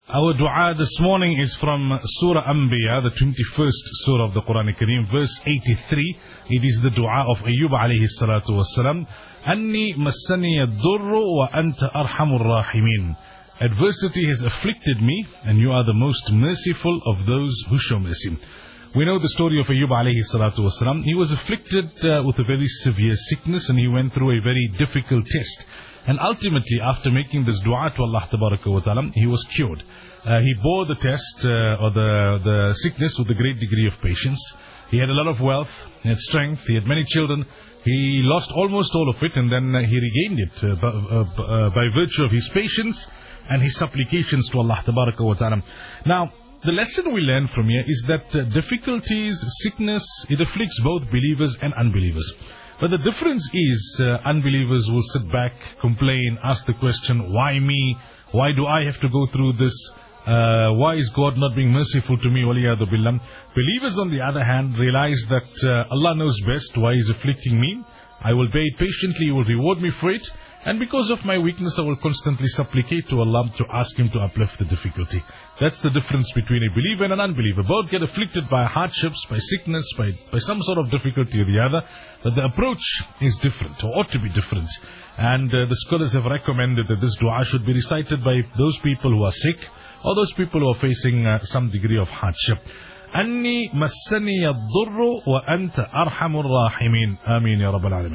Our dua this morning is from Surah Anbiya, the 21st Surah of the Quran Kareem, verse 83. It is the dua of Ayyub alayhi salatu wasalam. Anni massani ad-durru wa anta arhamur rahimin. Adversity has afflicted me, and you are the most merciful of those who show mercy. We know the story of Ayyub alayhi salatu wasalam. He was afflicted with a very severe sickness, and he went through a very difficult test. And ultimately, after making this dua to Allah Tabaraka wa Ta'ala, he was cured. He bore the test or the sickness with a great degree of patience. He had a lot of wealth, he had strength, he had many children. He lost almost all of it, and then he regained it by virtue of his patience and his supplications to Allah Tabaraka wa Ta'ala. Now, the lesson we learn from here is that difficulties, sickness, it afflicts both believers and unbelievers. But the difference is unbelievers will sit back, complain, ask the question, why me? Why do I have to go through this? Why is God not being merciful to me? Waliyadu billah. Believers on the other hand realize that Allah knows best why He is afflicting me. I will bear it patiently, He will reward me for it. And because of my weakness, I will constantly supplicate to Allah to ask Him to uplift the difficulty. That's the difference between a believer and an unbeliever. Both get afflicted by hardships, by sickness, by some sort of difficulty or the other. But the approach is different, or ought to be different. And the scholars have recommended that this dua should be recited by those people who are sick, or those people who are facing some degree of hardship. Anni massani ad-durru wa anta arhamur rahimin. Ameen ya Rabbal Alameen.